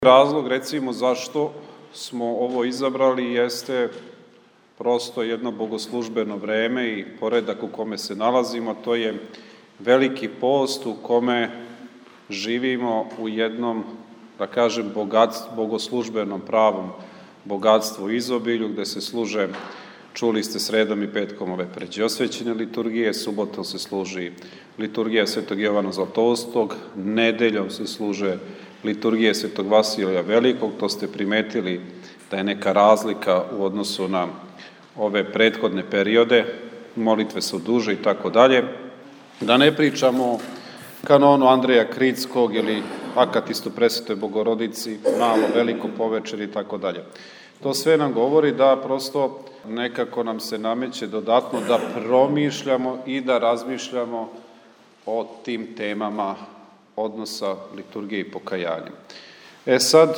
Razlog, recimo, zašto smo ovo izabrali jeste prosto jedno bogoslužbeno vreme i poredak u kome se nalazimo. To je veliki post u kome živimo u jednom, da kažem, bogoslužbenom pravom bogatstvu i izobilju, gde se služe, čuli ste, sredom i petkom ove pređeosvećene liturgije, subotom se služi liturgija Svetog Jovana Zlatoustog, nedeljom se služe liturgije Svetog Vasilija Velikog. To ste primetili da je neka razlika u odnosu na ove prethodne periode, molitve su duže i tako dalje. Da ne pričamo o kanonu Andreja Kritskog ili akatistu Presvetoj Bogorodici, malo, veliko povečer i tako dalje. To sve nam govori da prosto nekako nam se nameće dodatno da promišljamo i da razmišljamo o tim temama odnosa liturgije i pokajanja. Sad,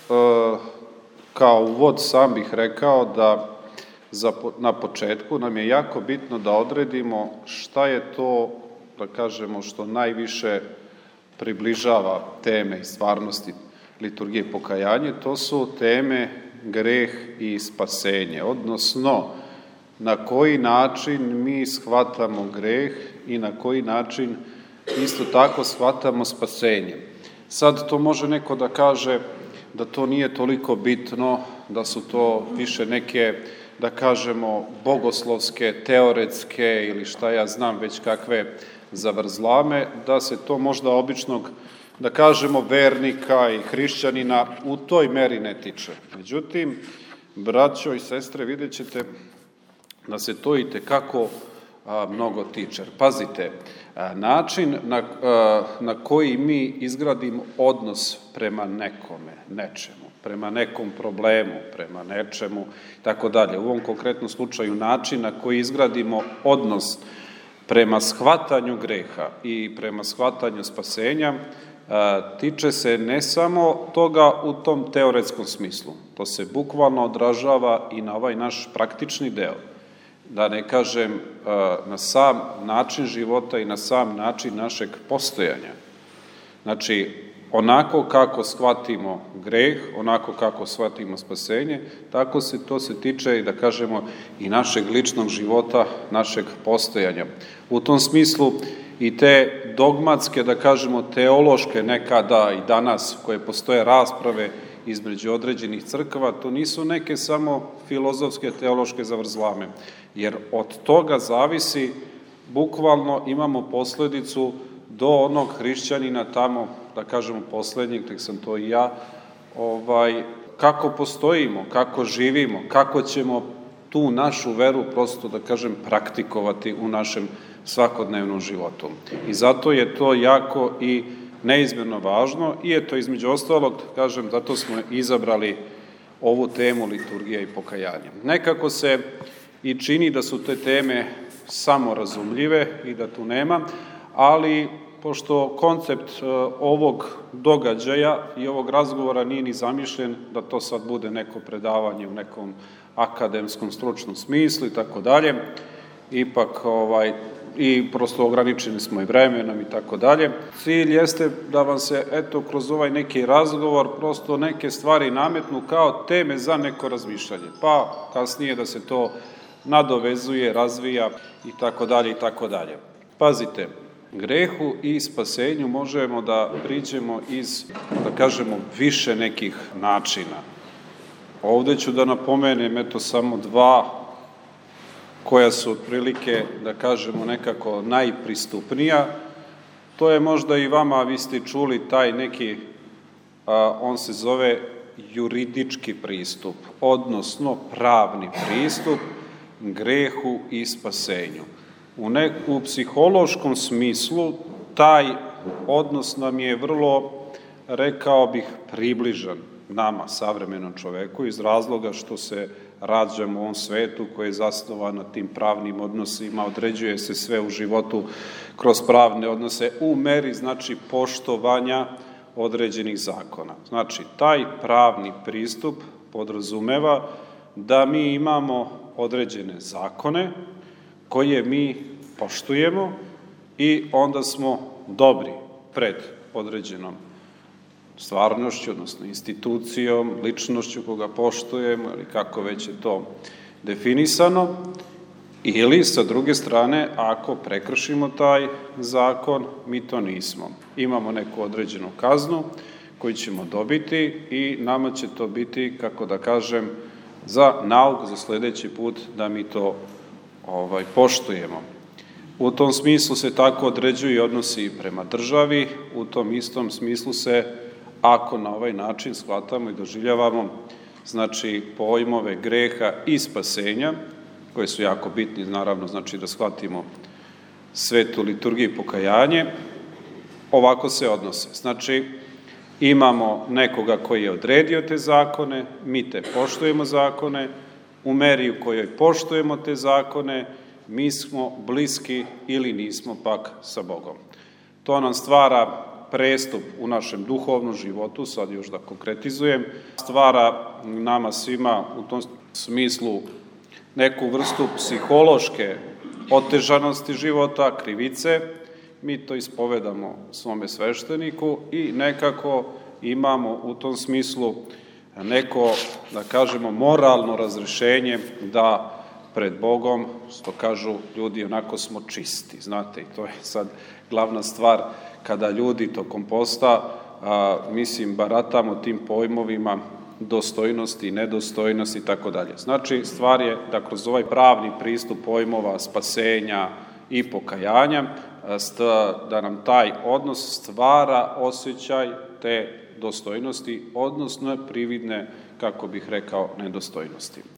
kao uvod sam bih rekao da na početku nam je jako bitno da odredimo šta je to, da kažemo, što najviše približava teme i stvarnosti liturgije i pokajanje. To su teme greh i spasenje, odnosno na koji način mi shvatamo greh i na koji način isto tako shvatamo spasenje. Sad to može neko da kaže da to nije toliko bitno, da su to više neke, da kažemo, bogoslovske, teoretske ili šta ja znam već kakve zavrzlame, da se to možda običnog, da kažemo, vernika i hrišćanina u toj meri ne tiče. Međutim, braćo i sestre, vidjet ćete da se to i tekako mnogo tiče. Pazite, način na koji mi izgradimo odnos prema nekome, nečemu, prema nekom problemu, prema nečemu, tako dalje. U ovom konkretnom slučaju način na koji izgradimo odnos prema shvatanju greha i prema shvatanju spasenja tiče se ne samo toga u tom teoretskom smislu. To se bukvalno odražava i na ovaj naš praktični deo. Da ne kažem, na sam način života i na sam način našeg postojanja. Znači, onako kako shvatimo greh, onako kako shvatimo spasenje, tako to se tiče, da kažemo, i našeg ličnog života, našeg postojanja. U tom smislu i te dogmatske, da kažemo, teološke nekada i danas, koje postoje rasprave između određenih crkava, to nisu neke samo filozofske, teološke zavrzlame, jer od toga zavisi, bukvalno imamo posledicu do onog hrišćanina tamo, da kažemo, poslednjeg, tek sam to i ja, kako postojimo, kako živimo, kako ćemo tu našu veru prosto, da kažem, praktikovati u našem svakodnevnom životu. I zato je to jako i neizmjerno važno i eto, između ostalog, kažem, zato smo izabrali ovu temu liturgija i pokajanje. Nekako se i čini da su te teme samorazumljive i da tu nema, ali pošto koncept ovog događaja i ovog razgovora nije ni zamišljen da to sad bude neko predavanje u nekom akademskom stručnom smislu i tako dalje, ipak i prosto ograničeni smo i vremenom i tako dalje. Cilj jeste da vam se, eto, kroz ovaj neki razgovor prosto neke stvari nametnu kao teme za neko razmišljanje, pa kasnije da se to nadovezuje, razvija i tako dalje i tako dalje. Pazite, grehu i spasenju možemo da priđemo iz, da kažemo, više nekih načina. Ovde ću da napomenem, eto, samo dva koja su otprilike, da kažemo, nekako najpristupnija. To je možda i vama, vi ste čuli taj neki, on se zove juridički pristup, odnosno pravni pristup grehu i spasenju. U psihološkom smislu taj odnos nam je vrlo, rekao bih, približan nama, savremenom čoveku, iz razloga što se rađamo u ovom svetu koji je zasnovan na tim pravnim odnosima, određuje se sve u životu kroz pravne odnose u meri, znači, poštovanja određenih zakona. Znači, taj pravni pristup podrazumeva da mi imamo određene zakone koje mi poštujemo i onda smo dobri pred određenom stvarnošću, odnosno institucijom, ličnošću koga poštujemo ili kako već je to definisano, ili sa druge strane, ako prekršimo taj zakon, mi to nismo. Imamo neku određenu kaznu koju ćemo dobiti i nama će to biti, kako da kažem, za nauk za sledeći put da mi to poštujemo. U tom smislu se tako određuju i odnosi prema državi, u tom istom smislu se, ako na ovaj način shvatamo i doživljavamo, znači pojmove greha i spasenja, koje su jako bitni, naravno, znači da shvatimo svetu liturgiju i pokajanje, ovako se odnose. Znači, imamo nekoga koji je odredio te zakone, mi te poštujemo zakone, u meri u kojoj poštujemo te zakone, mi smo bliski ili nismo pak sa Bogom. To nam stvara prestup u našem duhovnom životu, sad još da konkretizujem, stvara nama svima u tom smislu neku vrstu psihološke otežanosti života, krivice, mi to ispovedamo svome svešteniku i nekako imamo u tom smislu neko, da kažemo, moralno razrešenje da pred Bogom, što kažu ljudi, onako smo čisti, znate, i to je sad glavna stvar kada ljudi tokom posta, baratamo tim pojmovima dostojnosti, nedostojnosti i tako dalje. Znači, stvar je da kroz ovaj pravni pristup pojmova spasenja i pokajanja, da nam taj odnos stvara osjećaj te dostojnosti, odnosno prividne, kako bih rekao, nedostojnosti.